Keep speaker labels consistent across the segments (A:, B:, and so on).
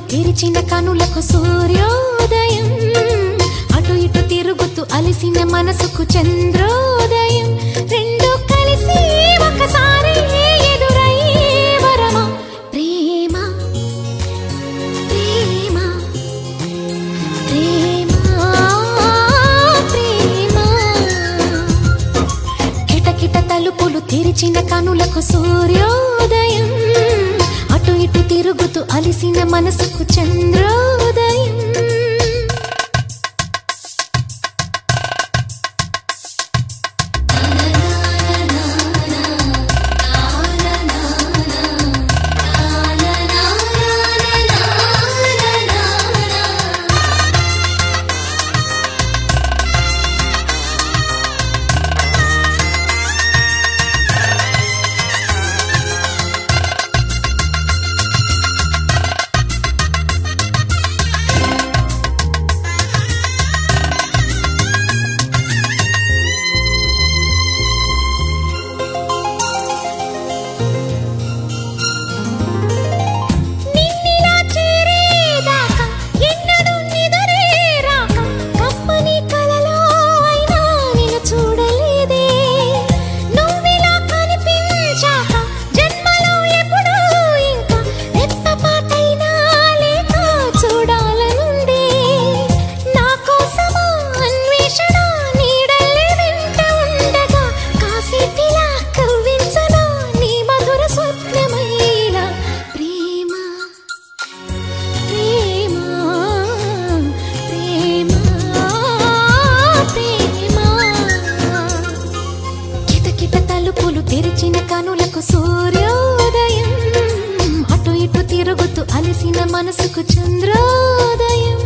A: తెరిచిన కనులకు సూర్యోదయం అటు ఇటు తిరుగుతూ అలసిన మనసుకు చంద్రోదయం రెండు కలిసి ఒకసారి ఎదురయ్యే వరమా ప్రేమ ప్రేమ ప్రేమ ప్రేమ కిటకిట తలుపులు తెరిచిన కనులకు సూర్యోదయం అటు ఇటు తిరుగుతూ అలసిన మనసుకు చంద్రోదయం తెరిచిన కనులకు సూర్యోదయం అటు ఇటు తిరుగుతూ అలసిన మనసుకు చంద్రోదయం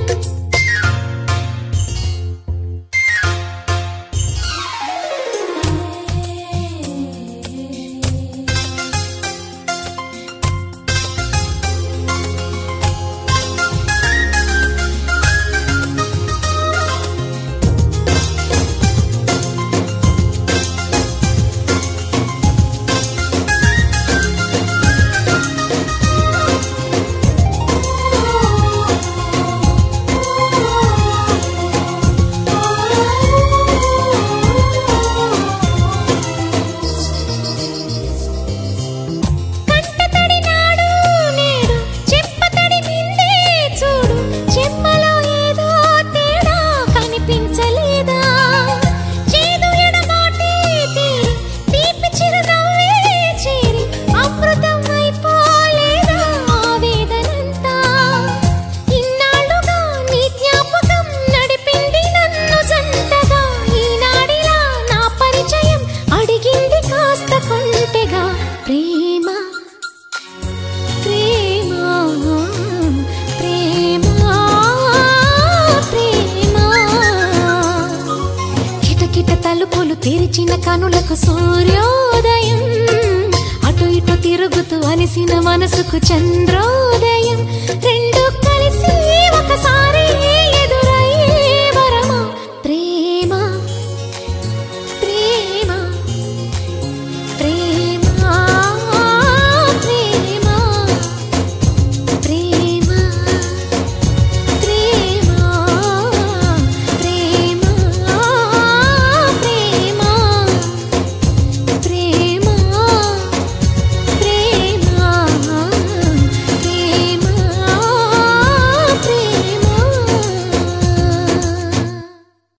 A: తలుపులు తెరిచిన కనులకు సూర్యోదయం అటు ఇటు తిరుగుతూ అలసిన మనసుకు చంద్రోదయం రెండు కలిసి ఒకసారి